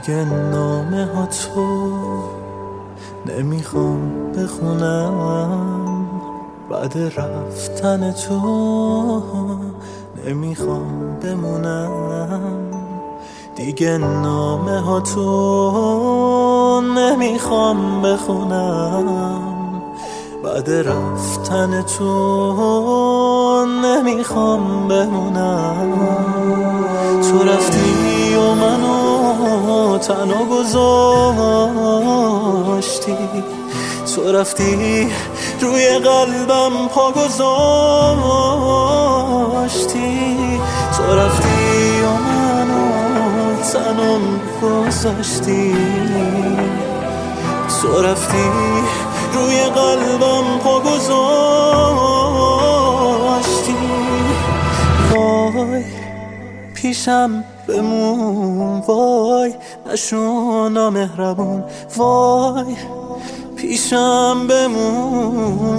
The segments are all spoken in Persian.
دیگه نامه ها تو نمیخوام بخونم، بعد رفتن تو نمیخوام بمونم، دیگه نامه ها تو نمیخوام بخونم، بعد رفتن تو نمیخوام بمونم. تو رفتی و منو تنها گذاشتی، تو رفتی روی قلبم پا گذاشتی، تو رفتی و منو تنها گذاشتی، تو رفتی روی قلبم پا گذاشتی. وای پیشم بمون، وای نشو نامهربون، وای پیشم بمون،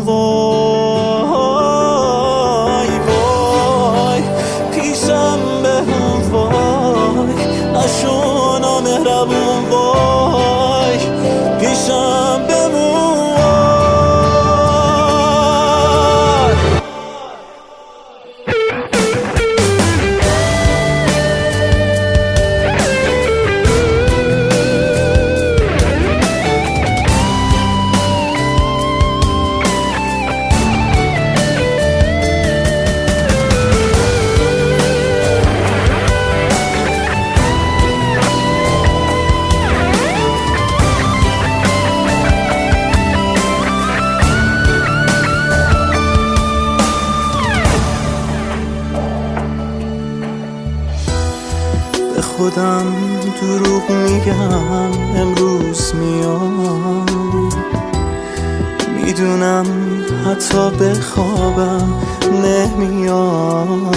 وای وای پیشم بمون، وای نشو نامهربون، وای پیشم بمون. خودم دروغ میگم امروز میام، میدونم حتی بخوابم نمیام،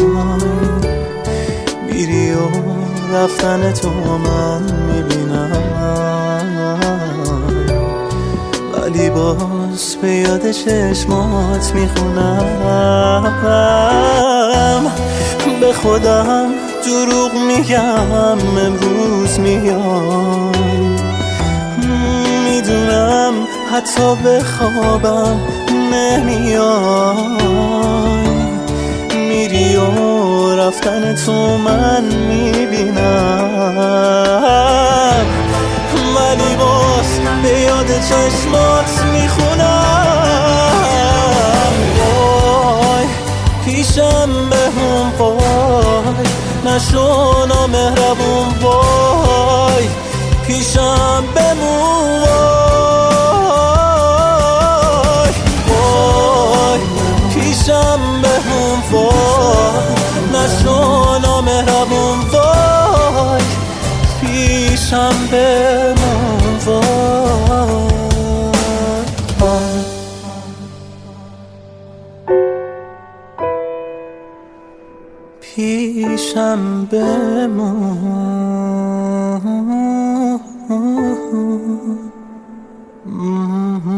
میری و رفتن تو من میبینم، ولی باز به یاد چشمات میخونم. به خودم دروغ میگم امروز میام، میدونم حتی بخوابم نمیای، میری و رفتن تو من میبینم، ولی باز به یاد چشمات میخونم. وای پیشم بمون، وای نشو نامهربون، وای پیشم بمون، وای وای پیشم بمون، وای نشو نامهربون، وای پیشم بمون، وای پیشم بمون.